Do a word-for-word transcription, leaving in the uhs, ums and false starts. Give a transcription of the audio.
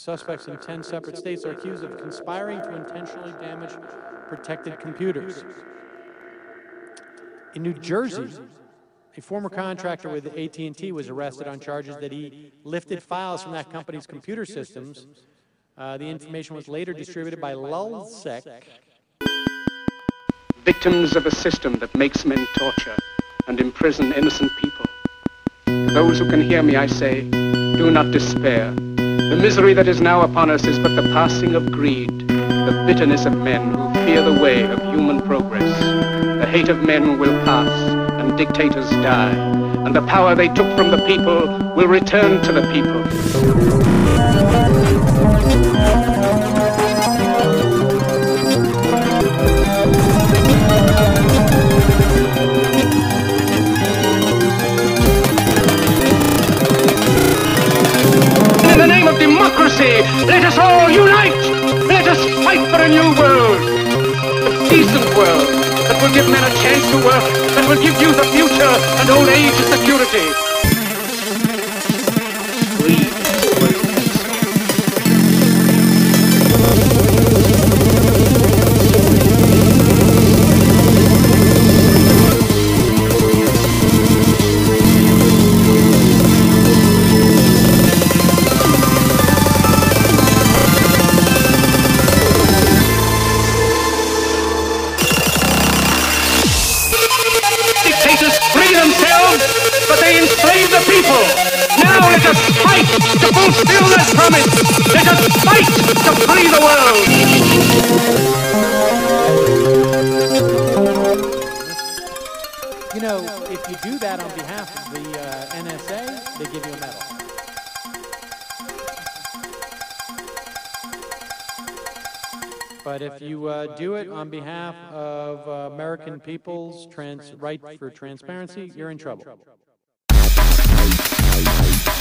Suspects in ten separate states are accused of conspiring to intentionally damage protected computers. In New Jersey, a former contractor with A T and T was arrested on charges that he lifted files from that company's computer systems. Uh, the information was later distributed by Lulzsec. Victims of a system that makes men torture and imprison innocent people. To those who can hear me, I say, do not despair. The misery that is now upon us is but the passing of greed, the bitterness of men who fear the way of human progress. The hate of men will pass, and dictators die, and the power they took from the people will return to the people. In the name of democracy, let us all unite! Let us fight for a new world! A decent world that will give men a chance to work, that will give youth a future and old age a security. Dictators free themselves, but they enslave the people. Now let us fight to fulfill that promise. Let us fight to free the world. You know, if you do that on behalf of the uh, N S A, they give you a medal. But if you uh, do it on behalf of uh, American people's trans right for transparency, you're in trouble.